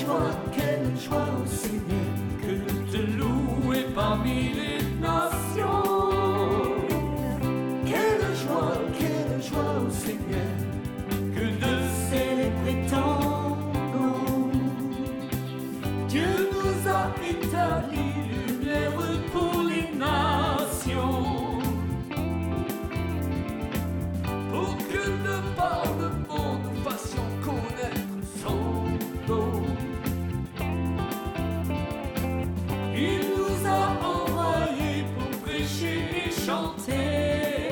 joie au Seigneur, que de te louer parmi les nations. Quelle joie au Seigneur, que de célébrer ton nom. Dieu nous a établi lumière pour les nations, pour que de par le monde nous fassions connaître son nom. Il nous a envoyés pour prêcher et chanter.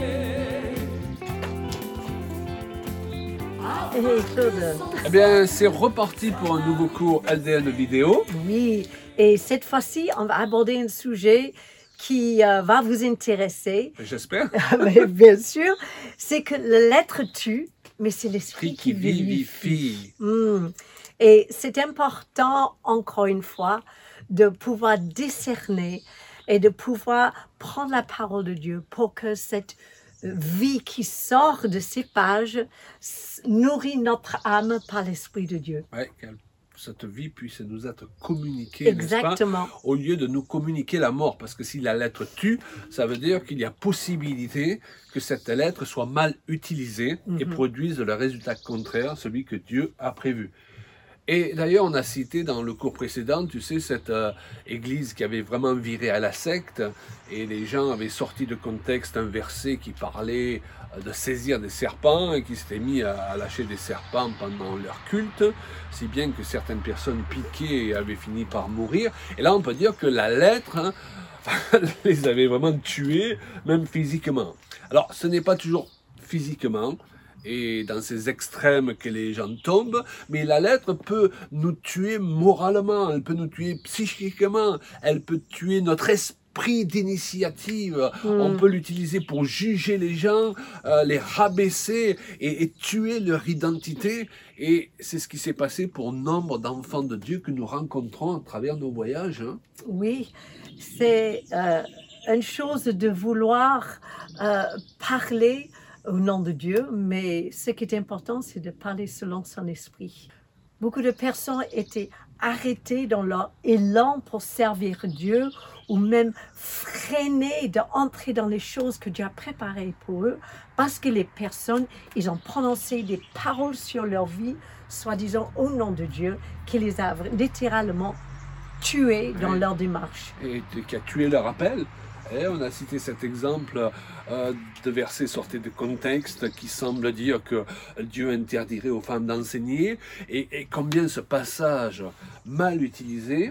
Hey, children. Eh bien, c'est reparti pour un nouveau cours LDN vidéo. Oui, et cette fois-ci, on va aborder un sujet qui va vous intéresser. J'espère. Mais bien sûr, c'est que la lettre tue, mais c'est l'esprit Qui qui vivifie. vivifie. Et c'est important, encore une fois, de pouvoir discerner et de pouvoir prendre la parole de Dieu pour que cette vie qui sort de ces pages nourrit notre âme par l'Esprit de Dieu. Ouais, que cette vie puisse nous être communiquée, n'est-ce pas? Exactement. Au lieu de nous communiquer la mort. Parce que si la lettre tue, ça veut dire qu'il y a possibilité que cette lettre soit mal utilisée et produise le résultat contraire, celui que Dieu a prévu. Et d'ailleurs, on a cité dans le cours précédent, tu sais, cette église qui avait vraiment viré à la secte, et les gens avaient sorti de contexte un verset qui parlait de saisir des serpents, et qui s'étaient mis à lâcher des serpents pendant leur culte, si bien que certaines personnes piquées avaient fini par mourir. Et là, on peut dire que la lettre les avait vraiment tués, même physiquement. Alors, ce n'est pas toujours physiquement, et dans ces extrêmes que les gens tombent, mais la lettre peut nous tuer moralement, elle peut nous tuer psychiquement, elle peut tuer notre esprit d'initiative, on peut l'utiliser pour juger les gens, les rabaisser et tuer leur identité, et c'est ce qui s'est passé pour nombre d'enfants de Dieu que nous rencontrons à travers nos voyages. Hein. Oui, c'est une chose de vouloir parler au nom de Dieu, mais ce qui est important, c'est de parler selon son esprit. Beaucoup de personnes étaient arrêtées dans leur élan pour servir Dieu ou même freinées d'entrer dans les choses que Dieu a préparées pour eux parce que les personnes, ils ont prononcé des paroles sur leur vie, soi-disant au nom de Dieu, qui les a littéralement tués dans leur démarche. Et qui a tué leur appel. Et on a cité cet exemple de verset sorti de contexte qui semble dire que Dieu interdirait aux femmes d'enseigner, et combien ce passage mal utilisé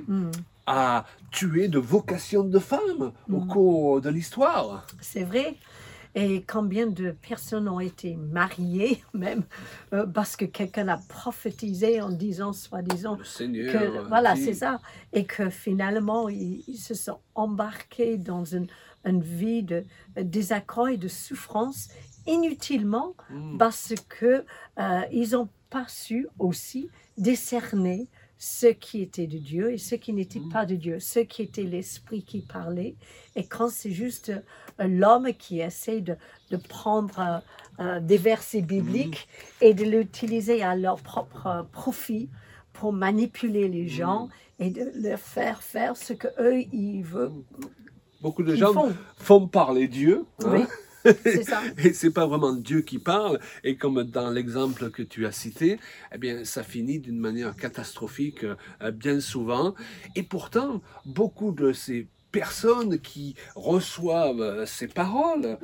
a tué de vocations de femmes au cours de l'histoire. C'est vrai. Et combien de personnes ont été mariées, même parce que quelqu'un a prophétisé en disant, soi-disant, Le Seigneur, que voilà, c'est ça. Et que finalement, ils se sont embarqués dans une vie de désaccord et de souffrance inutilement parce que ils n'ont pas su aussi décerner ce qui était de Dieu et ce qui n'était pas de Dieu, ce qui était l'esprit qui parlait. Et quand c'est juste l'homme qui essaie de prendre des versets bibliques et de l'utiliser à leur propre profit pour manipuler les gens et de leur faire ce qu'eux, ils veulent. Beaucoup de Ils gens font parler Dieu. Hein? Oui. C'est ça. Et c'est pas vraiment Dieu qui parle. Et comme dans l'exemple que tu as cité, eh bien, ça finit d'une manière catastrophique bien souvent. Et pourtant, beaucoup de ces personnes qui reçoivent ces paroles,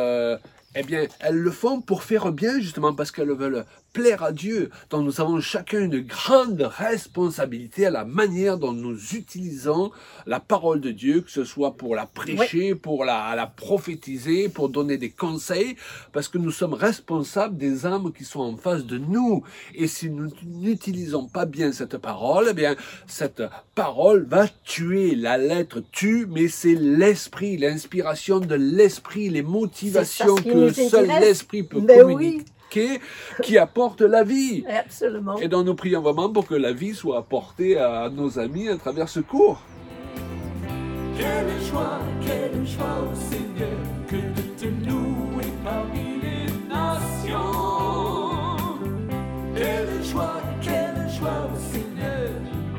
eh bien, elles le font pour faire bien, justement, parce qu'elles veulent plaire à Dieu. Donc, nous avons chacun une grande responsabilité à la manière dont nous utilisons la parole de Dieu, que ce soit pour la prêcher, pour la prophétiser, pour donner des conseils, parce que nous sommes responsables des âmes qui sont en face de nous. Et si nous n'utilisons pas bien cette parole, eh bien, cette parole va tuer. La lettre tue, mais c'est l'esprit, l'inspiration de l'esprit, les motivations que seul l'esprit peut communiquer. Qui apporte la vie. Absolument. Et donc nous prions vraiment pour que la vie soit apportée à nos amis à travers ce cours. Quelle joie au Seigneur, que de te louer parmi les nations. Quelle joie au Seigneur,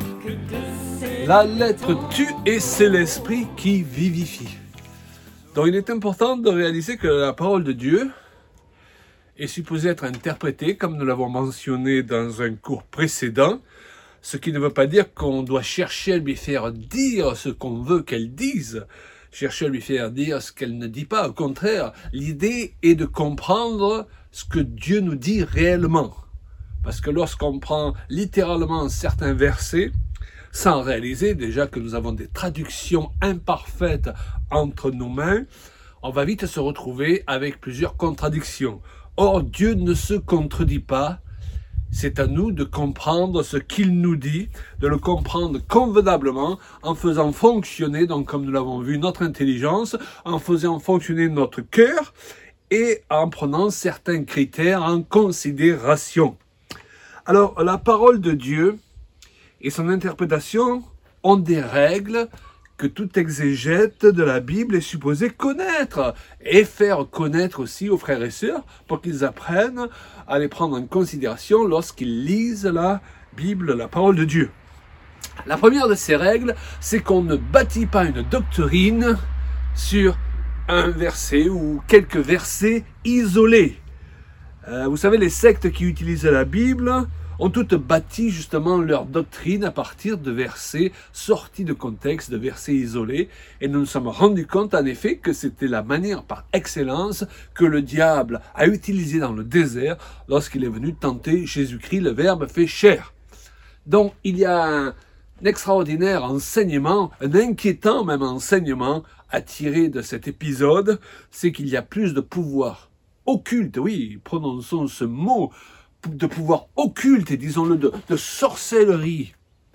La lettre tue et c'est l'esprit qui vivifie. Donc il est important de réaliser que la parole de Dieu est supposée être interprétée, comme nous l'avons mentionné dans un cours précédent, ce qui ne veut pas dire qu'on doit chercher à lui faire dire ce qu'on veut qu'elle dise, chercher à lui faire dire ce qu'elle ne dit pas. Au contraire, l'idée est de comprendre ce que Dieu nous dit réellement. Parce que lorsqu'on prend littéralement certains versets, sans réaliser déjà que nous avons des traductions imparfaites entre nos mains, on va vite se retrouver avec plusieurs contradictions. Or, Dieu ne se contredit pas. C'est à nous de comprendre ce qu'il nous dit, de le comprendre convenablement en faisant fonctionner, donc comme nous l'avons vu, notre intelligence, en faisant fonctionner notre cœur et en prenant certains critères en considération. Alors, la parole de Dieu et son interprétation ont des règles que tout exégète de la Bible est supposé connaître et faire connaître aussi aux frères et sœurs pour qu'ils apprennent à les prendre en considération lorsqu'ils lisent la Bible, la parole de Dieu. La première de ces règles, c'est qu'on ne bâtit pas une doctrine sur un verset ou quelques versets isolés. Vous savez, les sectes qui utilisent la Bible ont toutes bâti justement leur doctrine à partir de versets sortis de contexte, de versets isolés, et nous nous sommes rendus compte en effet que c'était la manière par excellence que le diable a utilisé dans le désert lorsqu'il est venu tenter Jésus-Christ, le Verbe fait chair. Donc il y a un extraordinaire enseignement, un inquiétant même enseignement à tirer de cet épisode, c'est qu'il y a plus de pouvoir occulte, oui, prononçons ce mot, de pouvoir occulte, et disons-le, de sorcellerie,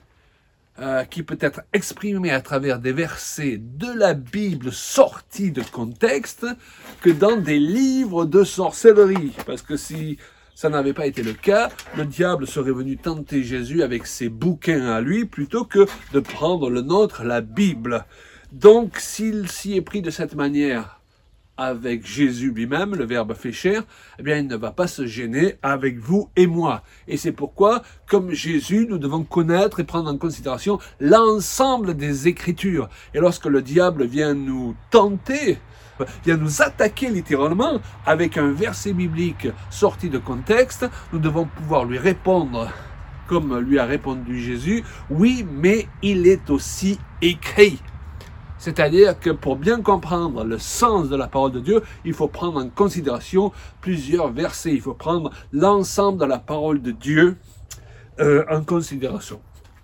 qui peut être exprimé à travers des versets de la Bible sortis de contexte, que dans des livres de sorcellerie. Parce que si ça n'avait pas été le cas, le diable serait venu tenter Jésus avec ses bouquins à lui, plutôt que de prendre le nôtre, la Bible. Donc, s'il s'y est pris de cette manière, avec Jésus lui-même, le Verbe fait chair, eh bien, il ne va pas se gêner avec vous et moi. Et c'est pourquoi, comme Jésus, nous devons connaître et prendre en considération l'ensemble des Écritures. Et lorsque le diable vient nous tenter, vient nous attaquer littéralement avec un verset biblique sorti de contexte, nous devons pouvoir lui répondre, comme lui a répondu Jésus, oui, mais il est aussi écrit. C'est-à-dire que pour bien comprendre le sens de la parole de Dieu, il faut prendre en considération plusieurs versets. Il faut prendre l'ensemble de la parole de Dieu en considération.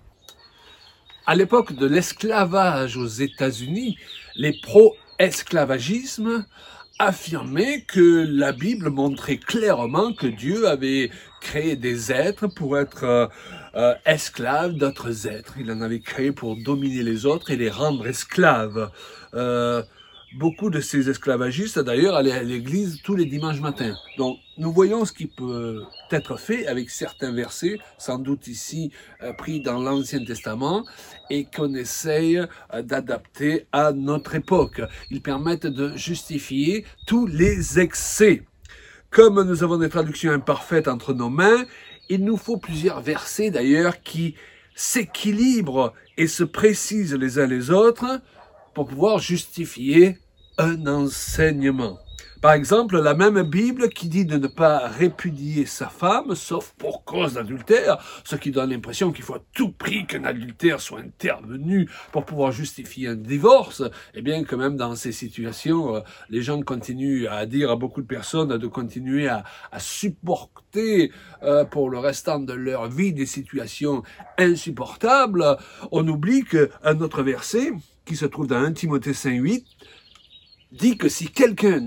À l'époque de l'esclavage aux États-Unis, les pro-esclavagismes affirmaient que la Bible montrait clairement que Dieu avait créé des êtres pour être esclaves d'autres êtres. Il en avait créé pour dominer les autres et les rendre esclaves. Beaucoup de ces esclavagistes, d'ailleurs, allaient à l'église tous les dimanches matins. Donc, nous voyons ce qui peut être fait avec certains versets, sans doute ici pris dans l'Ancien Testament, et qu'on essaye d'adapter à notre époque. Ils permettent de justifier tous les excès. Comme nous avons des traductions imparfaites entre nos mains, il nous faut plusieurs versets d'ailleurs qui s'équilibrent et se précisent les uns les autres pour pouvoir justifier un enseignement. Par exemple, la même Bible qui dit de ne pas répudier sa femme, sauf pour cause d'adultère, ce qui donne l'impression qu'il faut à tout prix qu'un adultère soit intervenu pour pouvoir justifier un divorce, eh bien quand même dans ces situations, les gens continuent à dire à beaucoup de personnes de continuer à supporter pour le restant de leur vie des situations insupportables. On oublie qu'un autre verset, qui se trouve dans 1 Timothée 5,8, dit que si quelqu'un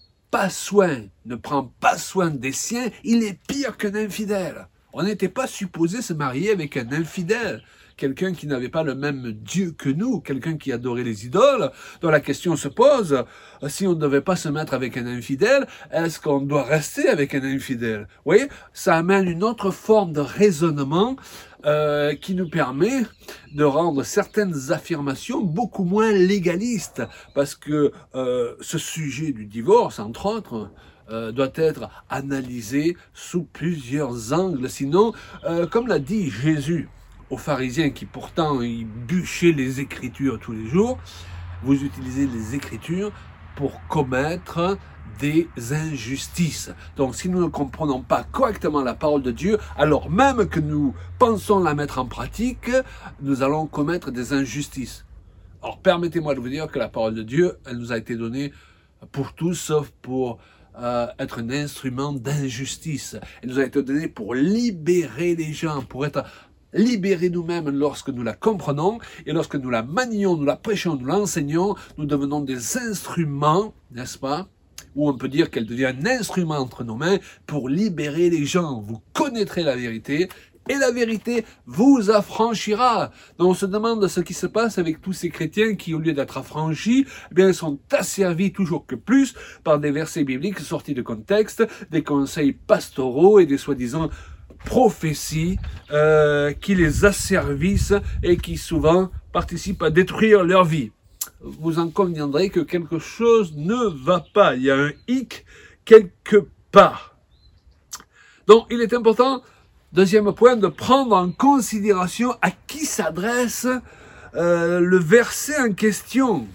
ne prend pas soin des siens, il est pire qu'un infidèle. On n'était pas supposé se marier avec un infidèle, quelqu'un qui n'avait pas le même Dieu que nous, quelqu'un qui adorait les idoles. Donc la question se pose, si on ne devait pas se mettre avec un infidèle, est-ce qu'on doit rester avec un infidèle? Vous voyez, ça amène une autre forme de raisonnement qui nous permet de rendre certaines affirmations beaucoup moins légalistes, parce que ce sujet du divorce, entre autres, doit être analysé sous plusieurs angles. Sinon, comme l'a dit Jésus, aux pharisiens qui pourtant ils bûchaient les Écritures tous les jours, vous utilisez les Écritures pour commettre des injustices. Donc si nous ne comprenons pas correctement la parole de Dieu, alors même que nous pensons la mettre en pratique, nous allons commettre des injustices. Alors permettez-moi de vous dire que la parole de Dieu, elle nous a été donnée pour tous, sauf pour être un instrument d'injustice. Elle nous a été donnée pour libérer les gens, pour être libérés nous-mêmes lorsque nous la comprenons, et lorsque nous la manions, nous la prêchons, nous l'enseignons, nous devenons des instruments, n'est-ce pas? Ou on peut dire qu'elle devient un instrument entre nos mains pour libérer les gens. Vous connaîtrez la vérité, et la vérité vous affranchira. Donc on se demande ce qui se passe avec tous ces chrétiens qui, au lieu d'être affranchis, eh bien, sont asservis toujours que plus par des versets bibliques sortis de contexte, des conseils pastoraux et des soi-disant prophéties qui les asservissent et qui souvent participent à détruire leur vie. Vous en conviendrez que quelque chose ne va pas. Il y a un hic quelque part. Donc il est important, deuxième point, de prendre en considération à qui s'adresse le verset en question.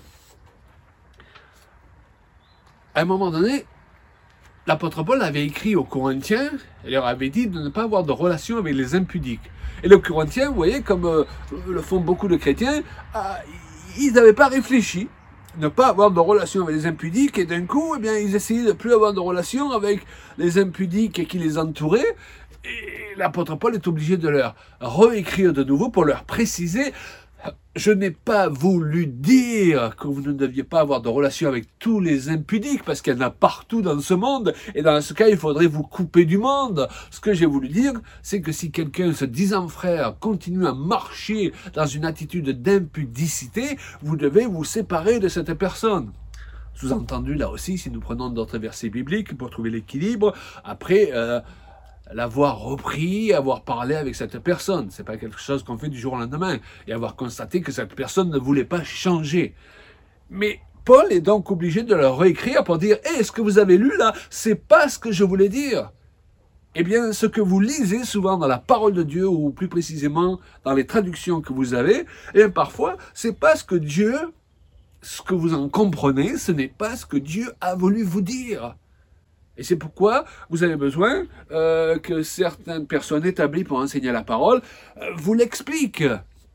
À un moment donné, l'apôtre Paul avait écrit aux Corinthiens, il leur avait dit de ne pas avoir de relation avec les impudiques. Et les Corinthiens, vous voyez, comme le font beaucoup de chrétiens, ils n'avaient pas réfléchi, ne pas avoir de relation avec les impudiques, et d'un coup, eh bien, ils essayaient de ne plus avoir de relation avec les impudiques qui les entouraient, et l'apôtre Paul est obligé de leur réécrire de nouveau pour leur préciser: je n'ai pas voulu dire que vous ne deviez pas avoir de relation avec tous les impudiques, parce qu'il y en a partout dans ce monde, et dans ce cas, il faudrait vous couper du monde. Ce que j'ai voulu dire, c'est que si quelqu'un, se disant frère, continue à marcher dans une attitude d'impudicité, vous devez vous séparer de cette personne. Sous-entendu, là aussi, si nous prenons d'autres versets bibliques pour trouver l'équilibre, après l'avoir repris, avoir parlé avec cette personne. C'est pas quelque chose qu'on fait du jour au lendemain. Et avoir constaté que cette personne ne voulait pas changer. Mais Paul est donc obligé de le réécrire pour dire: hey, ce que vous avez lu là, c'est pas ce que je voulais dire. Eh bien, ce que vous lisez souvent dans la parole de Dieu, ou plus précisément dans les traductions que vous avez, eh bien, parfois, c'est pas ce que vous en comprenez, ce n'est pas ce que Dieu a voulu vous dire. Et c'est pourquoi vous avez besoin que certaines personnes établies pour enseigner la parole vous l'expliquent.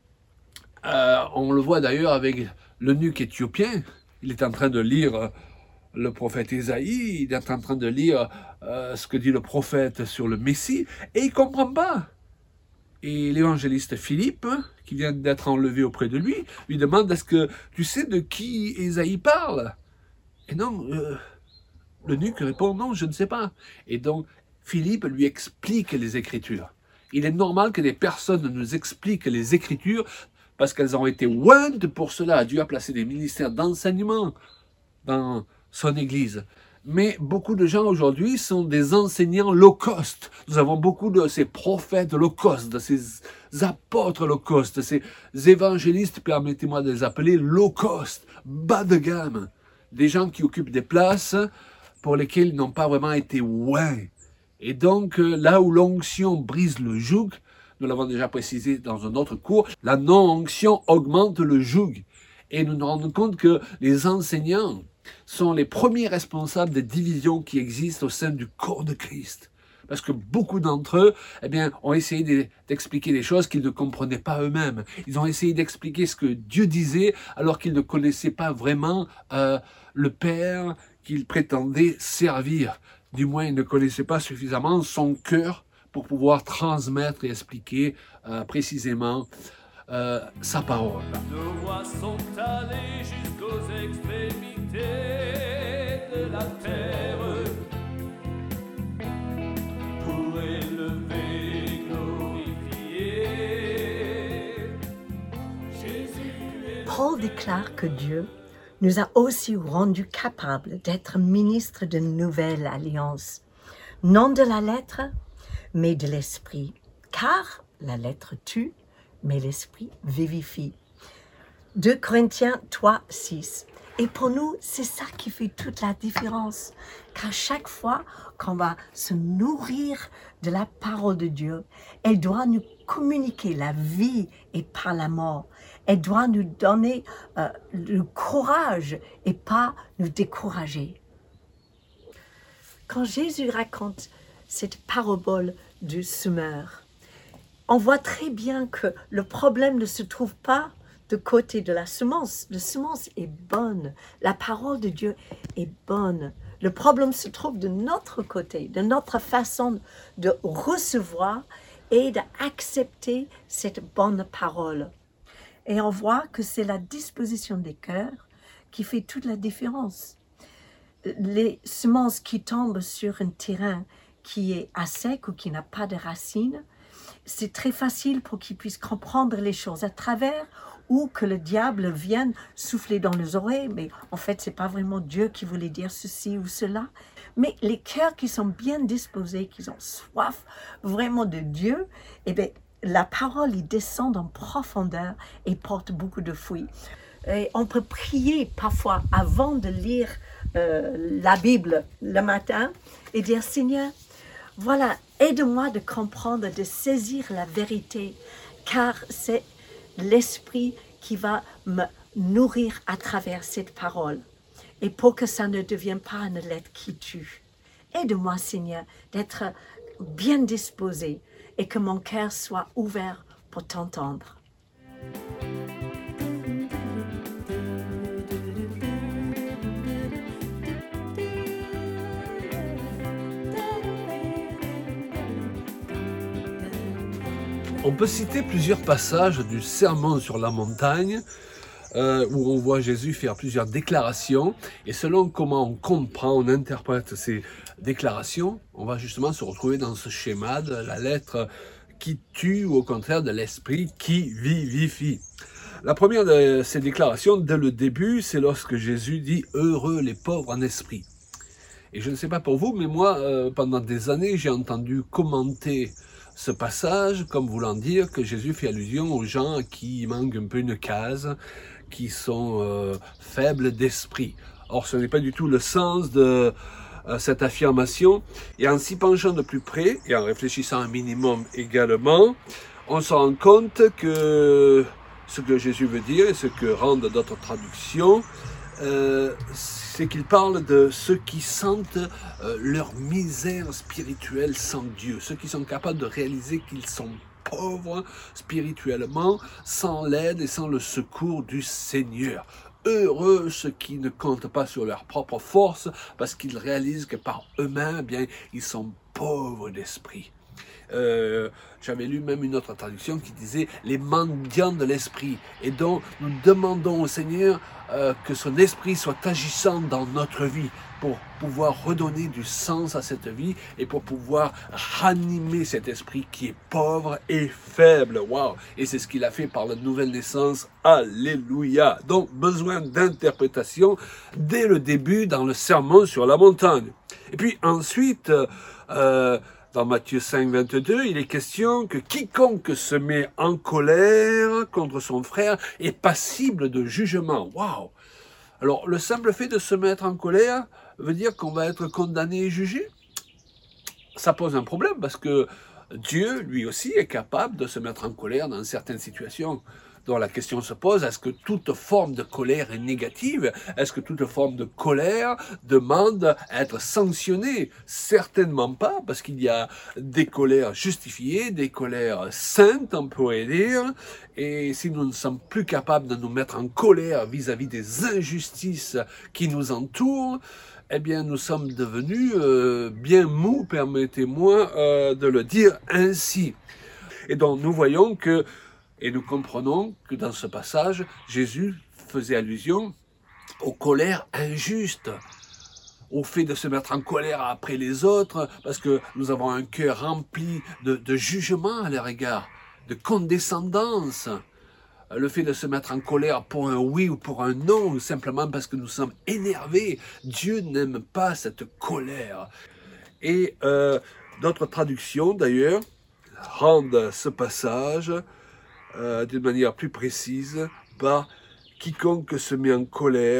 On le voit d'ailleurs avec l'eunuque éthiopien. Il est en train de lire le prophète Ésaïe, il est en train de lire ce que dit le prophète sur le Messie, et il ne comprend pas. Et l'évangéliste Philippe, qui vient d'être enlevé auprès de lui, lui demande: est-ce que tu sais de qui Ésaïe parle? Et non, l'eunuque répond: non, je ne sais pas. Et donc, Philippe lui explique les Écritures. Il est normal que des personnes nous expliquent les Écritures parce qu'elles ont été ointes pour cela. Dieu a placé des ministères d'enseignement dans son Église. Mais beaucoup de gens aujourd'hui sont des enseignants low cost. Nous avons beaucoup de ces prophètes low cost, de ces apôtres low cost, de ces évangélistes, permettez-moi de les appeler low cost, bas de gamme. Des gens qui occupent des places pour lesquels ils n'ont pas vraiment été oints. Et donc, là où l'onction brise le joug, nous l'avons déjà précisé dans un autre cours, la non-onction augmente le joug. Et nous nous rendons compte que les enseignants sont les premiers responsables des divisions qui existent au sein du corps de Christ. Parce que beaucoup d'entre eux, eh bien, ont essayé d'expliquer des choses qu'ils ne comprenaient pas eux-mêmes. Ils ont essayé d'expliquer ce que Dieu disait alors qu'ils ne connaissaient pas vraiment le Père qu'ils prétendaient servir. Du moins, ils ne connaissaient pas suffisamment son cœur pour pouvoir transmettre et expliquer précisément sa parole. Nos voix sont allées jusqu'aux extrémités de la terre pour élever, glorifier Jésus. Paul déclare que Dieu nous a aussi rendus capables d'être ministres de nouvelle alliance, non de la lettre, mais de l'esprit, car la lettre tue, mais l'esprit vivifie. 2 Corinthiens 3, 6. Et pour nous, c'est ça qui fait toute la différence. Car chaque fois qu'on va se nourrir de la parole de Dieu, elle doit nous communiquer la vie et pas la mort. Elle doit nous donner le courage et pas nous décourager. Quand Jésus raconte cette parabole du semeur, on voit très bien que le problème ne se trouve pas de côté de la semence. La semence est bonne, la parole de Dieu est bonne. Le problème se trouve de notre côté, de notre façon de recevoir et d'accepter cette bonne parole. Et on voit que c'est la disposition des cœurs qui fait toute la différence. Les semences qui tombent sur un terrain qui est à sec ou qui n'a pas de racines, c'est très facile pour qu'ils puissent comprendre les choses à travers ou que le diable vienne souffler dans les oreilles. Mais en fait, ce n'est pas vraiment Dieu qui voulait dire ceci ou cela. Mais les cœurs qui sont bien disposés, qui ont soif vraiment de Dieu, eh bien, la parole y descend en profondeur et porte beaucoup de fruits. Et on peut prier parfois avant de lire la Bible le matin et dire « Seigneur, voilà, aide-moi de comprendre, de saisir la vérité, car c'est l'Esprit qui va me nourrir à travers cette parole. Et pour que ça ne devienne pas une lettre qui tue. Aide-moi, Seigneur, d'être bien disposé et que mon cœur soit ouvert pour t'entendre. » On peut citer plusieurs passages du Sermon sur la montagne où on voit Jésus faire plusieurs déclarations et selon comment on comprend, on interprète ces déclarations, on va justement se retrouver dans ce schéma de la lettre qui tue ou au contraire de l'esprit qui vivifie. La première de ces déclarations, dès le début, c'est lorsque Jésus dit « Heureux les pauvres en esprit ». Et je ne sais pas pour vous, mais moi, pendant des années, j'ai entendu commenter ce passage comme voulant dire que Jésus fait allusion aux gens qui manquent un peu une case, qui sont faibles d'esprit. Or, ce n'est pas du tout le sens de cette affirmation. Et en s'y penchant de plus près, et en réfléchissant un minimum également, on se rend compte que ce que Jésus veut dire, et ce que rendent d'autres traductions, c'est qu'il parle de ceux qui sentent leur misère spirituelle sans Dieu, ceux qui sont capables de réaliser qu'ils sont pauvres spirituellement, sans l'aide et sans le secours du Seigneur. Heureux ceux qui ne comptent pas sur leur propre force, parce qu'ils réalisent que par eux-mêmes, eh bien, ils sont pauvres d'esprit. J'avais lu même une autre traduction qui disait « les mendiants de l'esprit » et donc nous demandons au Seigneur que son esprit soit agissant dans notre vie pour pouvoir redonner du sens à cette vie et pour pouvoir ranimer cet esprit qui est pauvre et faible. Waouh! Et c'est ce qu'il a fait par la nouvelle naissance. Alléluia! Donc besoin d'interprétation dès le début dans le sermon sur la montagne. Et puis ensuite, dans Matthieu 5, 22, il est question que quiconque se met en colère contre son frère est passible de jugement. Waouh! Alors, le simple fait de se mettre en colère veut dire qu'on va être condamné et jugé? Ça pose un problème parce que Dieu, lui aussi, est capable de se mettre en colère dans certaines situations. Donc la question se pose, est-ce que toute forme de colère est négative? Est-ce que toute forme de colère demande à être sanctionnée? Certainement pas, parce qu'il y a des colères justifiées, des colères saintes, on pourrait dire. Et si nous ne sommes plus capables de nous mettre en colère vis-à-vis des injustices qui nous entourent, eh bien, nous sommes devenus bien mous, permettez-moi de le dire ainsi. Et donc, nous voyons que et nous comprenons que dans ce passage, Jésus faisait allusion aux colères injustes, au fait de se mettre en colère après les autres, parce que nous avons un cœur rempli de jugement à leur égard, de condescendance. Le fait de se mettre en colère pour un oui ou pour un non, ou simplement parce que nous sommes énervés. Dieu n'aime pas cette colère. Et d'autres traductions, d'ailleurs, rendent ce passage d'une manière plus précise par quiconque se met en colère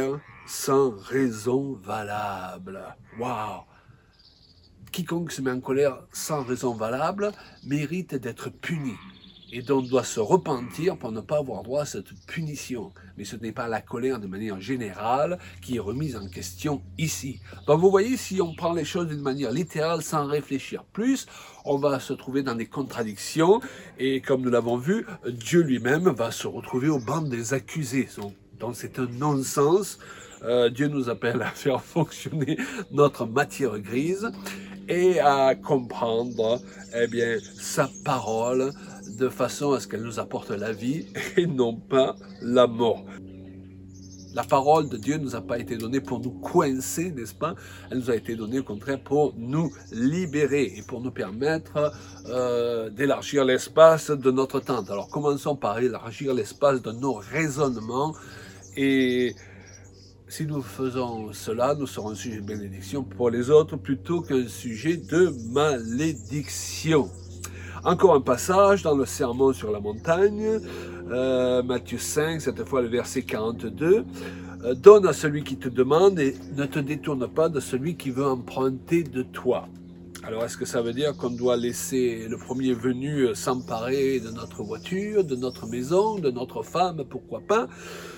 sans raison valable. Waouh! Quiconque se met en colère sans raison valable mérite d'être puni. Et donc doit se repentir pour ne pas avoir droit à cette punition. Mais ce n'est pas la colère de manière générale qui est remise en question ici. Donc vous voyez, si on prend les choses d'une manière littérale sans réfléchir plus, on va se trouver dans des contradictions. Et comme nous l'avons vu, Dieu lui-même va se retrouver au banc des accusés. Donc c'est un non-sens. Dieu nous appelle à faire fonctionner notre matière grise et à comprendre sa parole de façon à ce qu'elle nous apporte la vie et non pas la mort. La parole de Dieu ne nous a pas été donnée pour nous coincer, n'est-ce pas? Elle nous a été donnée au contraire pour nous libérer et pour nous permettre d'élargir l'espace de notre tente. Alors commençons par élargir l'espace de nos raisonnements et si nous faisons cela, nous serons un sujet de bénédiction pour les autres plutôt qu'un sujet de malédiction. Encore un passage dans le Sermon sur la montagne, Matthieu 5, cette fois le verset 42. Donne à celui qui te demande et ne te détourne pas de celui qui veut emprunter de toi. Alors, est-ce que ça veut dire qu'on doit laisser le premier venu s'emparer de notre voiture, de notre maison, de notre femme, pourquoi pas?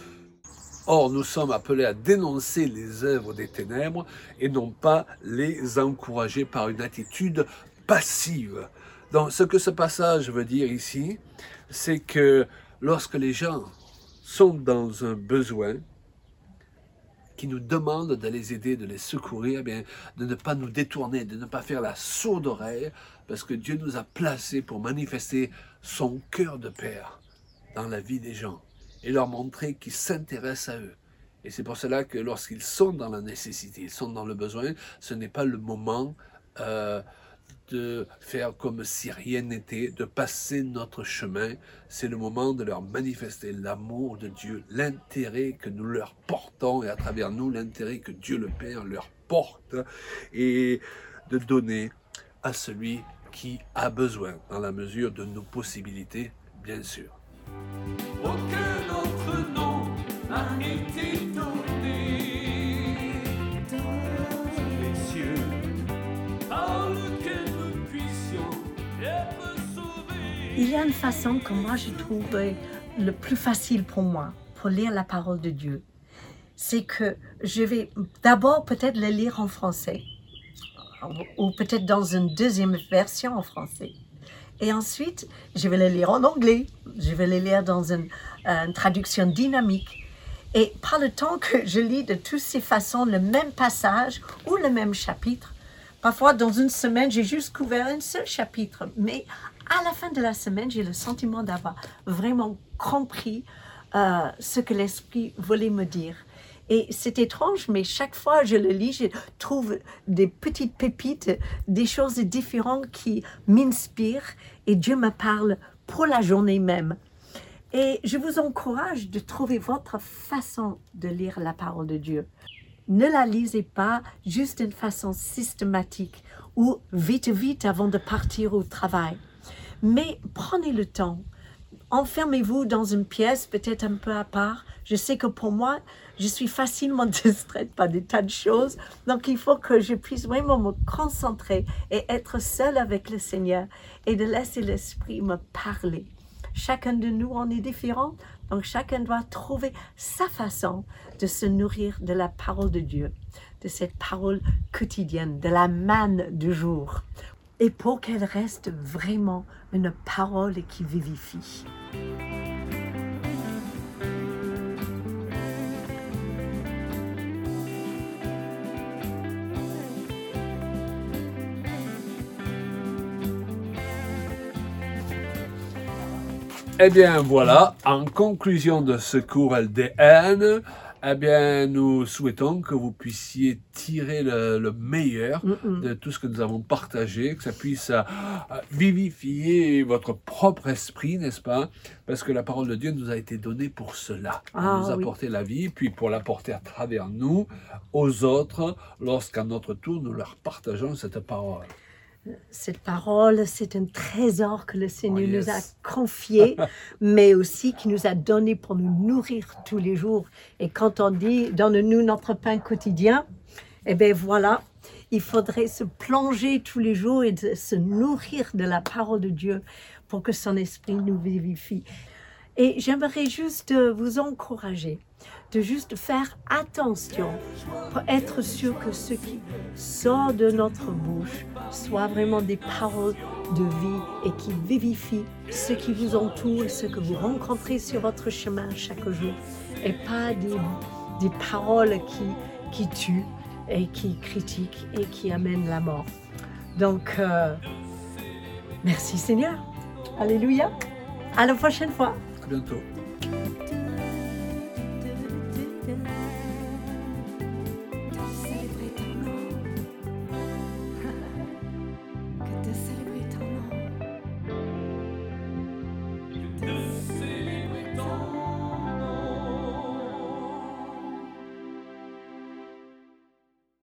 Or, nous sommes appelés à dénoncer les œuvres des ténèbres et non pas les encourager par une attitude passive. Donc, ce que ce passage veut dire ici, c'est que lorsque les gens sont dans un besoin, qui nous demandent de les aider, de les secourir, de ne pas nous détourner, de ne pas faire la sourde oreille, parce que Dieu nous a placés pour manifester son cœur de Père dans la vie des gens et leur montrer qu'il s'intéresse à eux. Et c'est pour cela que lorsqu'ils sont dans la nécessité, ils sont dans le besoin, ce n'est pas le moment de faire comme si rien n'était, de passer notre chemin. C'est le moment de leur manifester l'amour de Dieu, l'intérêt que nous leur portons et à travers nous, l'intérêt que Dieu le Père leur porte et de donner à celui qui a besoin, dans la mesure de nos possibilités, bien sûr. Aucun autre nom n'a été donné sous les cieux par lequel nous puissions être sauvés. Il y a une façon que moi je trouve le plus facile pour moi pour lire la parole de Dieu. C'est que je vais d'abord peut-être le lire en français ou peut-être dans une deuxième version en français. Et ensuite, je vais le lire en anglais. Je vais le lire dans une traduction dynamique. Et par le temps que je lis de toutes ces façons le même passage ou le même chapitre, parfois dans une semaine, j'ai juste couvert un seul chapitre. Mais à la fin de la semaine, j'ai le sentiment d'avoir vraiment compris ce que l'Esprit voulait me dire. Et c'est étrange, mais chaque fois que je le lis, je trouve des petites pépites, des choses différentes qui m'inspirent et Dieu me parle pour la journée même. Et je vous encourage de trouver votre façon de lire la parole de Dieu. Ne la lisez pas juste d'une façon systématique ou vite avant de partir au travail. Mais prenez le temps. Enfermez-vous dans une pièce, peut-être un peu à part. Je sais que pour moi, je suis facilement distraite par des tas de choses. Donc, il faut que je puisse vraiment me concentrer et être seule avec le Seigneur et de laisser l'Esprit me parler. Chacun de nous en est différent. Donc, chacun doit trouver sa façon de se nourrir de la parole de Dieu, de cette parole quotidienne, de la manne du jour. Et pour qu'elle reste vraiment une parole qui vivifie. Eh bien voilà, en conclusion de ce cours LDN, eh bien nous souhaitons que vous puissiez tirer le meilleur de tout ce que nous avons partagé, que ça puisse vivifier votre propre esprit, n'est-ce pas? Parce que la parole de Dieu nous a été donnée pour cela, pour nous apporter la vie, puis pour l'apporter à travers nous aux autres, lorsqu'à notre tour nous leur partageons cette parole. Cette parole, c'est un trésor que le Seigneur Oh, nous a yes. confié, mais aussi qui nous a donné pour nous nourrir tous les jours. Et quand on dit « donne-nous notre pain quotidien », eh bien voilà, il faudrait se plonger tous les jours et se nourrir de la parole de Dieu pour que son esprit nous vivifie. Et j'aimerais juste vous encourager de juste faire attention pour être sûr que ce qui sort de notre bouche soit vraiment des paroles de vie et qui vivifient ce qui vous entoure et ce que vous rencontrez sur votre chemin chaque jour, et pas des paroles qui tuent et qui critiquent et qui amènent la mort. Donc, merci Seigneur. Alléluia. À la prochaine fois. À bientôt.